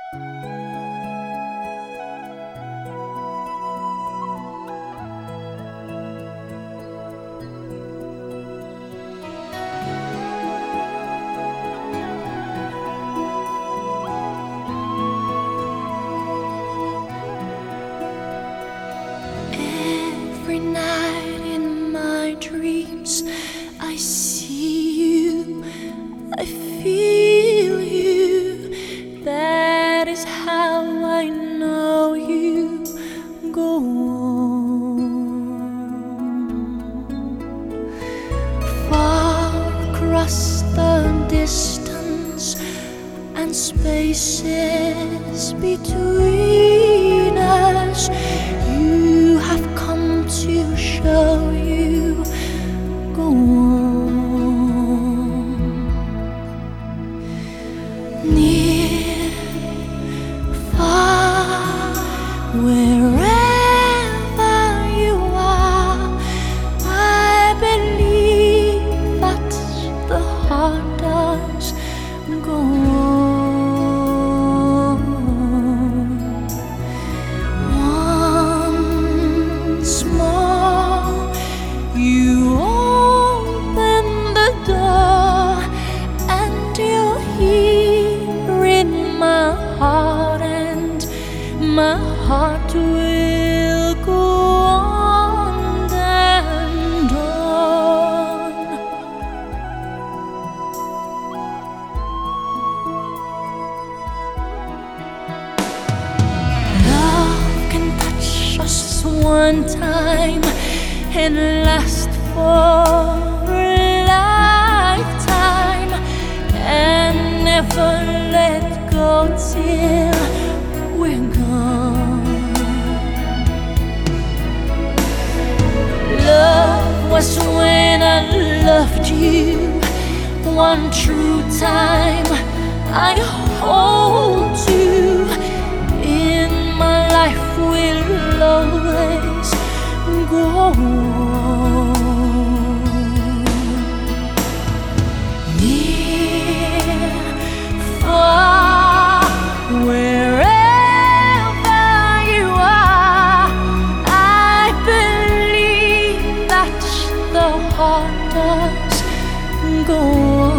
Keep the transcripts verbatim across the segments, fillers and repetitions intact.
Every night in my dreams I see you, I feel you. That is how I know you. Go on. Far across the distance and spaces between us, you have come to show you. Go on. Near, far, wherever you are, I believe that the heart does. Go on. Once more, you open the door, and you're here in my heart, and my heart will go on and on. Love can touch us one time and last for a lifetime, and never let go till we're gone. Love was when I loved you one true time. I hold you in my life, will always go on. Near, far, wherever you are, I believe that the heart does go on.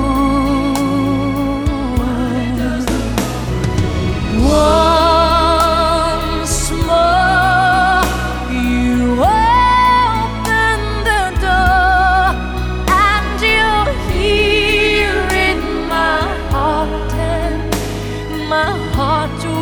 Once more, you open the door, and you're here in my heart, and my heart